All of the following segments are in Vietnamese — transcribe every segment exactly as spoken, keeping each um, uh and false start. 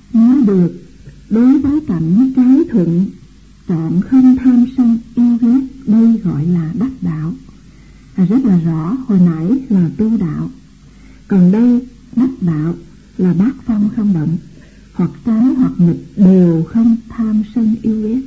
Nếu được đối với cảnh trái thuận, chọn không tham sân yêu ghét, đây gọi là đắc đạo. À, rất là rõ, hồi nãy là tu đạo, còn đây đắc đạo là bát phong không động, hoặc trái hoặc nghịch đều không tham sân yêu ghét.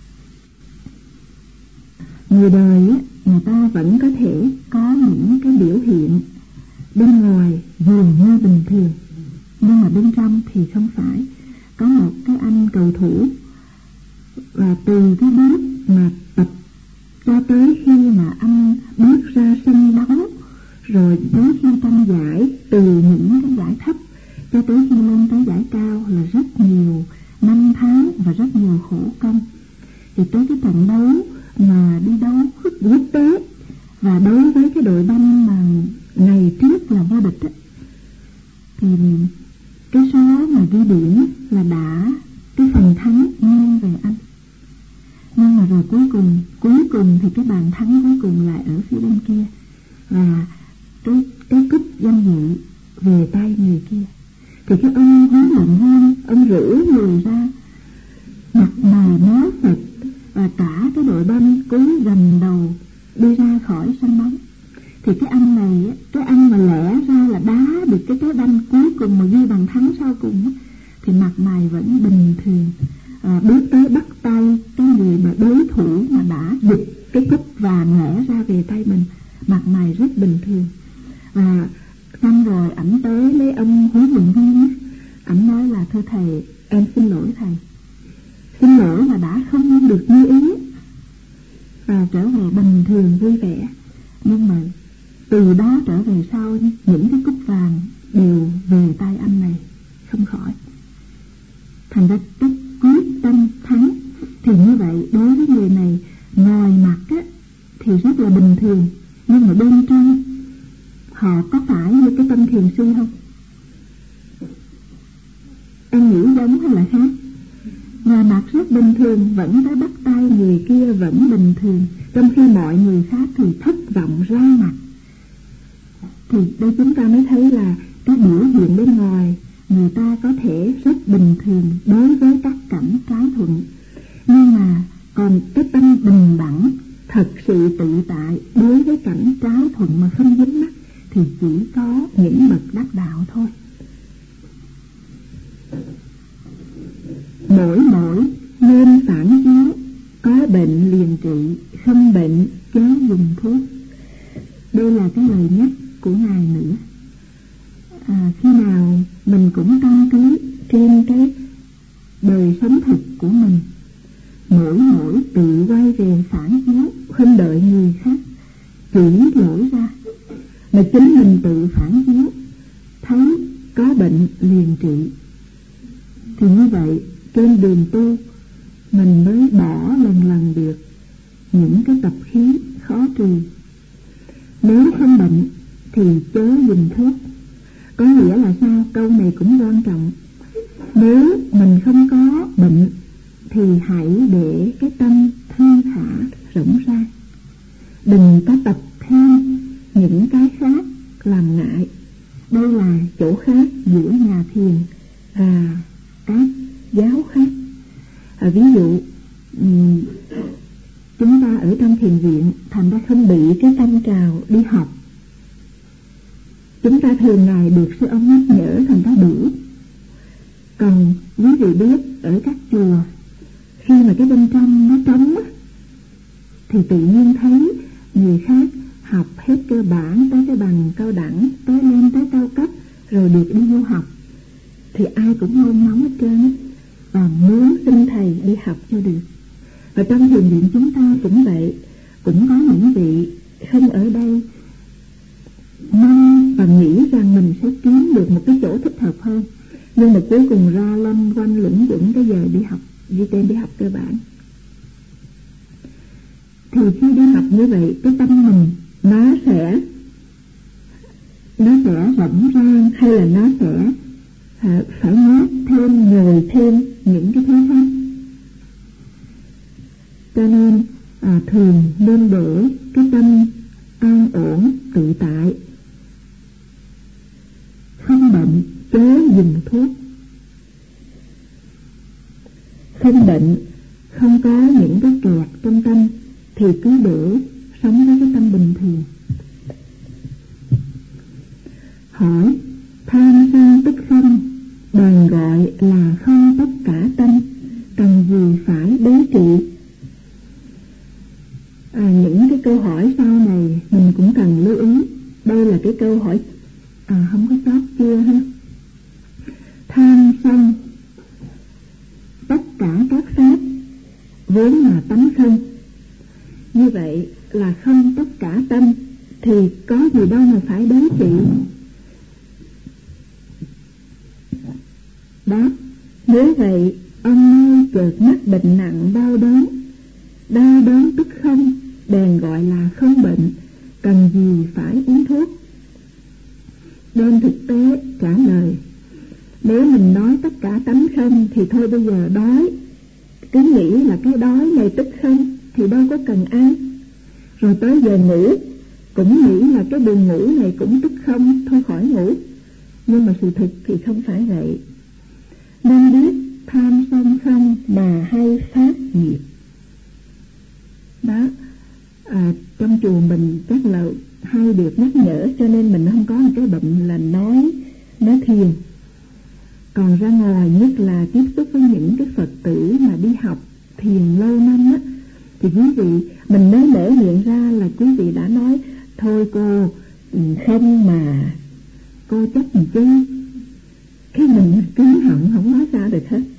Người đời á, người ta vẫn có thể có những cái biểu hiện bên ngoài dường như bình thường, nhưng mà bên trong thì không phải. Có một cái anh cầu thủ, và từ cái bước mà tập cho tới khi mà anh bước ra sân đấu, rồi tới khi tranh giải, từ những cái giải thấp cho tới khi lên tới giải cao là rất nhiều năm tháng và rất nhiều khổ công. Thì tới cái trận đấu mà đi đấu quốc tế, và đối với cái đội banh mà ngày trước là vô địch ấy, thì cái số mà ghi điểm là đã cái phần thắng nghiêng về anh. Nhưng mà rồi cuối cùng cuối cùng thì cái bàn thắng cuối cùng lại ở phía bên kia, và cái cái cúp danh dự về tay người kia. Thì cái ông huấn luyện viên, ông rủ người ra, mặt mày méo sạch, và cả cái đội banh cúi gầm đầu đi ra khỏi sân bóng. Thì cái anh này, cái anh mà lẽ ra là đá được cái trái banh cuối cùng mà ghi bàn thắng sau cùng, thì mặt mày vẫn bình thường, à, bước tới bắt tay cái người mà đối thủ mà đã giật cái cúp vàng lẽ ra về tay mình, mặt mày rất bình thường. Và xong rồi ảnh tới lấy ông huấn luyện viên, ảnh nói là thưa thầy, em xin lỗi thầy, xin lỗi là đã không được như ý, và trở về bình thường vui vẻ. Nhưng mà từ đó trở về sau, những cái cúp vàng đều về tay anh này không khỏi. Thành ra cái quyết tâm thắng. Thì như vậy đối với người này, ngoài mặt á, thì rất là bình thường, nhưng mà bên trong họ có phải như cái tâm thiền sư không? Anh nghĩ giống hay là khác? Ngoài mặt rất bình thường, vẫn tới bắt tay người kia vẫn bình thường, trong khi mọi người khác thì thất vọng ra mặt. Thì đây chúng ta mới thấy là cái biểu hiện bên ngoài người ta có thể rất bình thường đối với các cảnh trái thuận, nhưng mà còn cái tâm bình đẳng, thật sự tự tại đối với cảnh trái thuận mà không dính mắc thì chỉ có những bậc đắc đạo thôi. Mỗi mỗi nên phản chiếu, có bệnh liền trị, không bệnh chớ dùng thuốc. Đây là cái lời nhắc của Ngài nữa. À, khi nào mình cũng căn cứ trên cái đời sống thực của mình, mỗi mỗi tự quay về phản chiếu, không đợi người khác chỉ lỗi ra, mà chính mình tự phản chiếu, thấy có bệnh liền trị. Thì như vậy trên đường tu mình mới bỏ lần lần được những cái tập khí khó trừ. Nếu không bệnh thì chớ dùng thuốc. Có nghĩa là sao? Câu này cũng quan trọng. Nếu mình không có bệnh thì hãy để cái tâm thư thả rỗng ra, đừng có tập thêm những cái khác làm ngại. Đây là chỗ khác giữa nhà thiền và các giáo khác. À, ví dụ um, chúng ta ở trong thiền viện, thành ra không bị cái tâm trào đi học. Chúng ta thường ngày được sư ông nhắc nhở, thành ra đủ. Còn quý vị biết ở các chùa, khi mà cái bên trong nó trống thì tự nhiên thấy người khác học hết cơ bản tới cái bằng cao đẳng, tới lên tới cao cấp, rồi được đi du học, thì ai cũng nôn nóng hết trơn và muốn xin thầy đi học cho được. Và trong thiền viện chúng ta cũng vậy, cũng có những vị không ở đây mong và nghĩ rằng mình sẽ kiếm được một cái chỗ thích hợp hơn, nhưng mà cuối cùng ra loanh quanh luẩn quẩn cái giờ đi học, đi tên đi học cơ bản. Thì khi đi học như vậy, cái tâm mình nó sẽ nó sẽ rỗng rang, hay là nó sẽ phải, phải nhớ thêm, nhồi thêm những cái thứ khác. Cho nên à, thường nên để cái tâm an ổn tự tại, không bệnh chớ dùng thuốc. không bệnh, không có những cái kẹt trong tâm, thì cứ đỡ sống với cái tâm bình thường. Hỏi: tham sân tức không, bèn gọi là không tất cả tâm, cần gì phải đối trị? À, những cái câu hỏi sau này mình cũng cần lưu ý. Đây là cái câu hỏi à, không có sót chưa ha? Tham sân tất cả các pháp vốn là tánh không. Như vậy là không tất cả tâm, thì có gì đâu mà phải đối trị. Đó, nếu vậy ông nơi chợt mắc bệnh nặng đau đớn, đau đớn tức không, bèn gọi là không bệnh, cần gì phải uống thuốc? Trên thực tế trả lời, nếu mình nói tất cả tánh không thì thôi bây giờ đói, cứ nghĩ là cái đói này tức không thì đâu có cần ăn. Rồi tới giờ ngủ cũng nghĩ là cái buồn ngủ này cũng tức không, thôi khỏi ngủ. Nhưng mà sự thực thì không phải vậy. Nên biết tham sân không mà hay phát nghiệp. Đó, à, trong chùa mình chắc là hay được nhắc nhở, cho nên mình không có một cái bệnh là nói nói thiền. Còn ra ngoài, nhất là tiếp xúc với những cái Phật tử mà đi học thiền lâu năm á, thì quý vị, mình mới mở miệng ra là quý vị đã nói thôi cô, không mà cô chấp gì chứ. Cái mình cứng họng không nói ra được hết.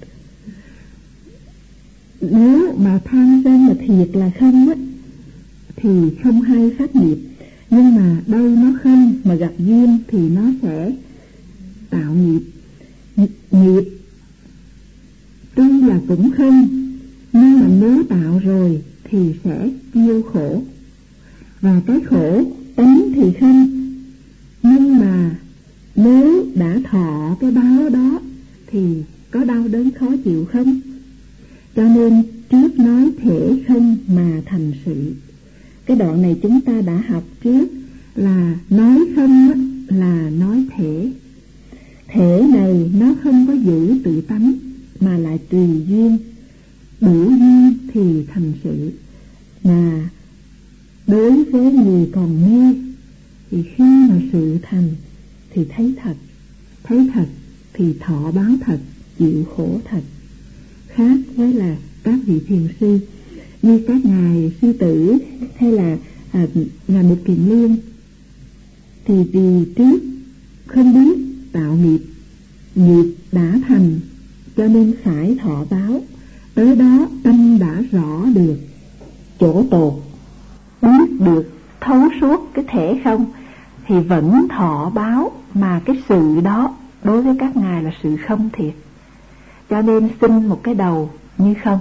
Nếu mà tham sân mà thiệt là không á, thì không hay phát nghiệp. Nhưng mà đâu nó không mà gặp duyên thì nó sẽ tạo nghiệp. Nghiệp tuy là cũng không, nhưng mà nếu tạo rồi thì sẽ tiêu khổ. Và cái khổ tánh thì không, nhưng mà nếu đã thọ cái báo đó thì có đau đớn khó chịu không? Cho nên trước nói thể không mà thành sự. Cái đoạn này chúng ta đã học trước là nói không là nói thể. Thể này nó không có giữ tự tánh mà lại tùy duyên, đủ duyên thì thành sự. Mà đối với người còn mê thì khi mà sự thành thì thấy thật, thấy thật thì thọ báo thật, chịu khổ thật. Khác với là các vị thiền sư như các ngài Sư Tử hay là à, ngài Mục Kiền Liên, thì vì trước không biết tạo nghiệp, nghiệp đã thành cho nên phải thọ báo. Tới đó tâm đã rõ được chỗ tột, biết được thấu suốt cái thể không, thì vẫn thọ báo, mà cái sự đó đối với các ngài là sự không thiệt. Cho nên sinh một cái đầu như không.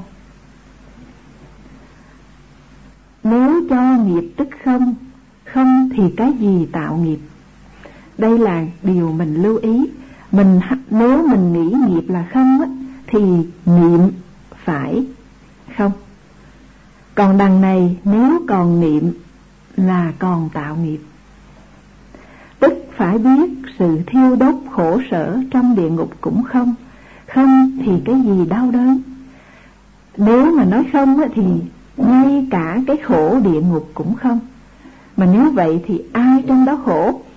Nếu cho nghiệp tức không, không thì cái gì tạo nghiệp? Đây là điều mình lưu ý. Mình nếu mình nghĩ nghiệp là không á, thì niệm phải không. Còn đằng này nếu còn niệm là còn tạo nghiệp. Tức phải biết sự thiêu đốt khổ sở trong địa ngục cũng không. Không thì cái gì đau đớn? Nếu mà nói không á, thì ngay cả cái khổ địa ngục cũng không. Mà nếu vậy thì ai trong đó khổ?